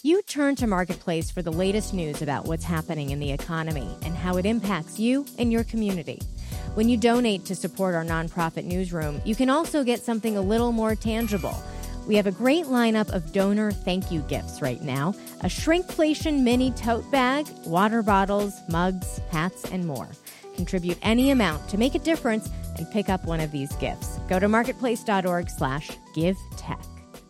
You turn to Marketplace for the latest news about what's happening in the economy and how it impacts you and your community. When you donate to support our nonprofit newsroom, you can also get something a little more tangible. We have a great lineup of donor thank you gifts right now. A shrinkflation mini tote bag, water bottles, mugs, hats, and more. Contribute any amount to make a difference and pick up one of these gifts. Go to marketplace.org/givetech.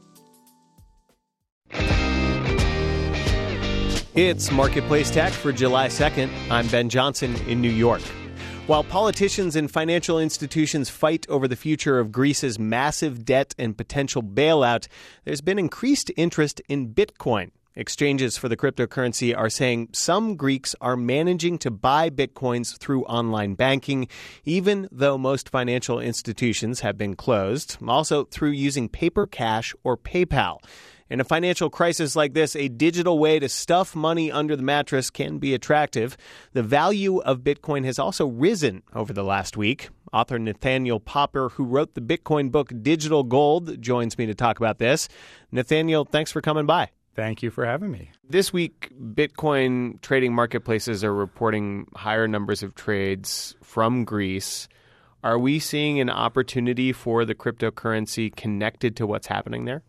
It's Marketplace Tech for July 2nd. I'm Ben Johnson in New York. While politicians and financial institutions fight over the future of Greece's massive debt and potential bailout, there's been increased interest in Bitcoin. Exchanges for the cryptocurrency are saying some Greeks are managing to buy Bitcoins through online banking, even though most financial institutions have been closed, also through using paper cash or PayPal. In a financial crisis like this, a digital way to stuff money under the mattress can be attractive. The value of Bitcoin has also risen over the last week. Author Nathaniel Popper, who wrote the Bitcoin book Digital Gold, joins me to talk about this. Nathaniel, thanks for coming by. Thank you for having me. This week, Bitcoin trading marketplaces are reporting higher numbers of trades from Greece. Are we seeing an opportunity for the cryptocurrency connected to what's happening there?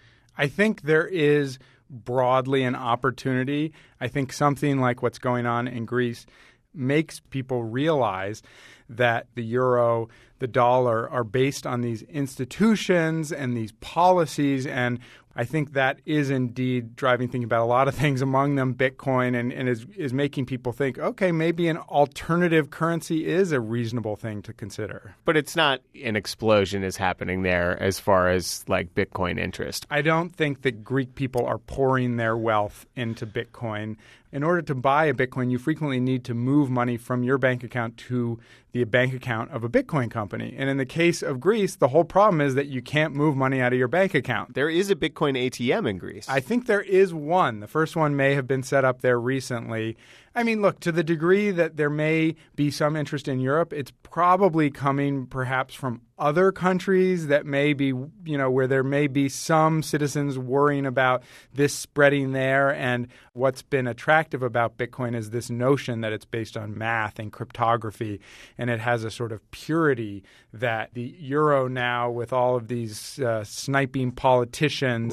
I think there is broadly an opportunity. I think something like what's going on in Greece makes people realize that the euro, the dollar are based on these institutions and these policies. And I think that is indeed driving thinking about a lot of things, among them Bitcoin, and is making people think, okay, maybe an alternative currency is a reasonable thing to consider. But it's not an explosion is happening there as far as like Bitcoin interest. I don't think that Greek people are pouring their wealth into Bitcoin. In order to buy a Bitcoin, you frequently need to move money from your bank account to the bank account of a Bitcoin company. And in the case of Greece, the whole problem is that you can't move money out of your bank account. There is a Bitcoin ATM in Greece. I think there is one. The first one may have been set up there recently. I mean, look, to the degree that there may be some interest in Europe, it's probably coming perhaps from other countries that may be, where there may be some citizens worrying about this spreading there. And what's been attractive about Bitcoin is this notion that it's based on math and cryptography, and it has a sort of purity that the euro now, with all of these sniping politicians,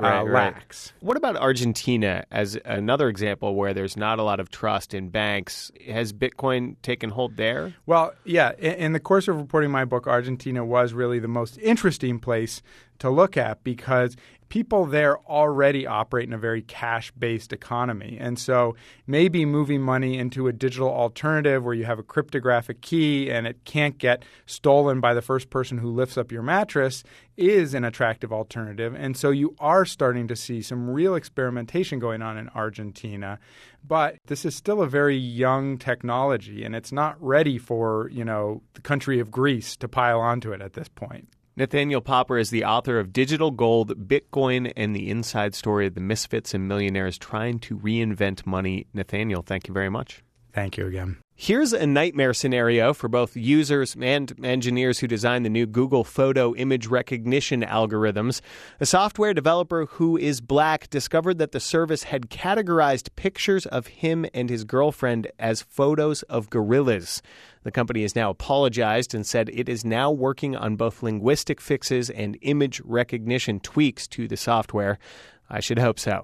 lacks. What about Argentina as another example where there's not a lot of trust in banks? Has Bitcoin taken hold there? Well, yeah. In the course of reporting my book, Argentina was really the most interesting place to look at because people there already operate in a very cash-based economy. And so maybe moving money into a digital alternative where you have a cryptographic key and it can't get stolen by the first person who lifts up your mattress is an attractive alternative. And so you are starting to see some real experimentation going on in Argentina. But this is still a very young technology, and it's not ready for, the country of Greece to pile onto it at this point. Nathaniel Popper is the author of Digital Gold, Bitcoin, and the Inside Story of the Misfits and Millionaires Trying to Reinvent Money. Nathaniel, thank you very much. Thank you again. Here's a nightmare scenario for both users and engineers who designed the new Google photo image recognition algorithms. A software developer who is black discovered that the service had categorized pictures of him and his girlfriend as photos of gorillas. The company has now apologized and said it is now working on both linguistic fixes and image recognition tweaks to the software. I should hope so.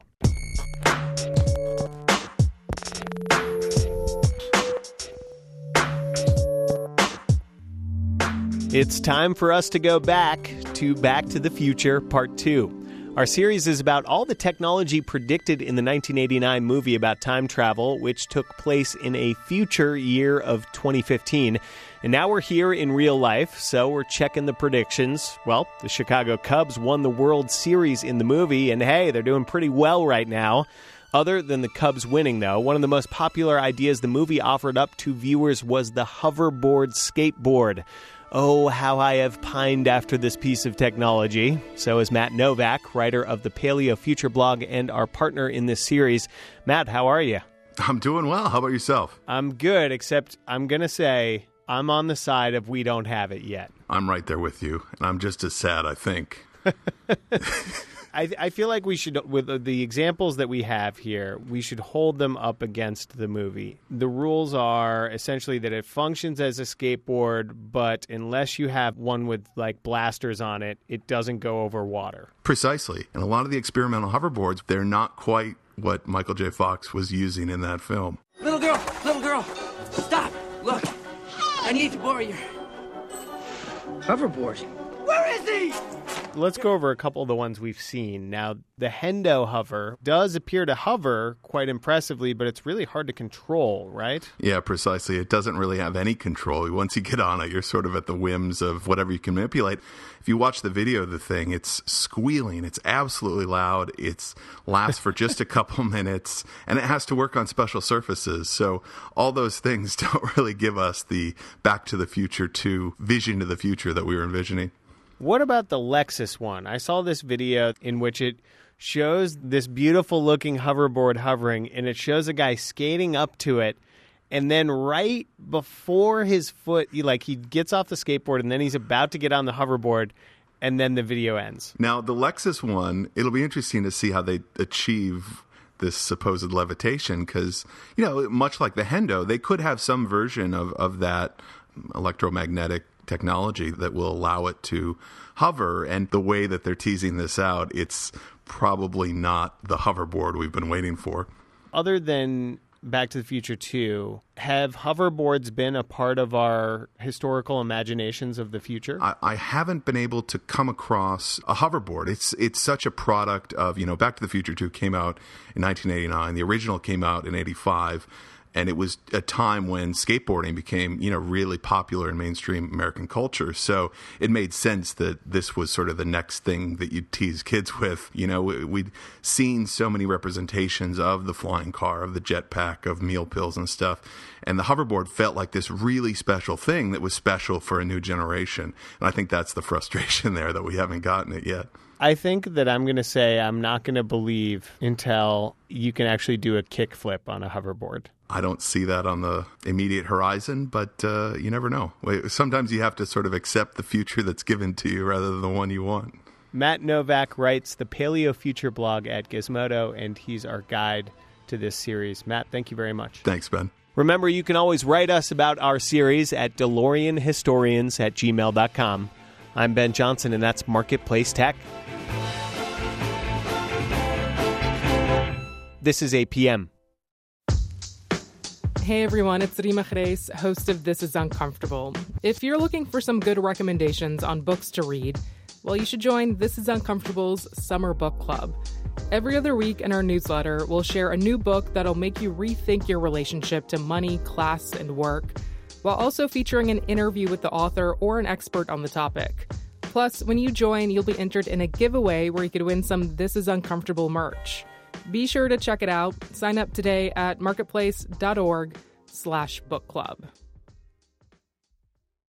It's time for us to go back to the Future Part 2. Our series is about all the technology predicted in the 1989 movie about time travel, which took place in a future year of 2015. And now we're here in real life, so we're checking the predictions. Well, the Chicago Cubs won the World Series in the movie, and hey, they're doing pretty well right now. Other than the Cubs winning, though, one of the most popular ideas the movie offered up to viewers was the hoverboard skateboard. Oh, how I have pined after this piece of technology. So is Matt Novak, writer of the Paleo Future blog and our partner in this series. Matt, how are you? I'm doing well. How about yourself? I'm good, except I'm going to say I'm on the side of we don't have it yet. I'm right there with you, and I'm just as sad, I think. I feel like we should, with the examples that we have here, we should hold them up against the movie. The rules are essentially that it functions as a skateboard, but unless you have one with like blasters on it, it doesn't go over water. Precisely. And a lot of the experimental hoverboards, they're not quite what Michael J. Fox was using in that film. Little girl, stop. Look, I need to borrow your hoverboard. Where is he? Let's go over a couple of the ones we've seen. Now, the Hendo hover does appear to hover quite impressively, but it's really hard to control, right? Yeah, precisely. It doesn't really have any control. Once you get on it, you're sort of at the whims of whatever you can manipulate. If you watch the video of the thing, it's squealing. It's absolutely loud. It lasts for just a couple minutes, and it has to work on special surfaces. So all those things don't really give us the Back to the Future 2 vision of the future that we were envisioning. What about the Lexus one? I saw this video in which it shows this beautiful-looking hoverboard hovering, and it shows a guy skating up to it, and then right before his foot, he gets off the skateboard, and then he's about to get on the hoverboard, and then the video ends. Now, the Lexus one, it'll be interesting to see how they achieve this supposed levitation, because, much like the Hendo, they could have some version of that electromagnetic technology that will allow it to hover. And the way that they're teasing this out, it's probably not the hoverboard we've been waiting for. Other than Back to the Future 2, have hoverboards been a part of our historical imaginations of the future? I haven't been able to come across a hoverboard. It's such a product of, Back to the Future 2 came out in 1989. The original came out in 85. And it was a time when skateboarding became, really popular in mainstream American culture. So it made sense that this was sort of the next thing that you'd tease kids with. We'd seen so many representations of the flying car, of the jetpack, of meal pills and stuff. And the hoverboard felt like this really special thing that was special for a new generation. And I think that's the frustration there, that we haven't gotten it yet. I think that I'm going to say I'm not going to believe until you can actually do a kickflip on a hoverboard. I don't see that on the immediate horizon, but you never know. Sometimes you have to sort of accept the future that's given to you rather than the one you want. Matt Novak writes the Paleo Future blog at Gizmodo, and he's our guide to this series. Matt, thank you very much. Thanks, Ben. Remember, you can always write us about our series at DeLoreanHistorians@gmail.com. I'm Ben Johnson, and that's Marketplace Tech. This is APM. Hey everyone, it's Rima Reis, host of This Is Uncomfortable. If you're looking for some good recommendations on books to read, well, you should join This Is Uncomfortable's Summer Book Club. Every other week in our newsletter, we'll share a new book that'll make you rethink your relationship to money, class, and work, while also featuring an interview with the author or an expert on the topic. Plus, when you join, you'll be entered in a giveaway where you could win some This Is Uncomfortable merch. Be sure to check it out. Sign up today at marketplace.org/book club.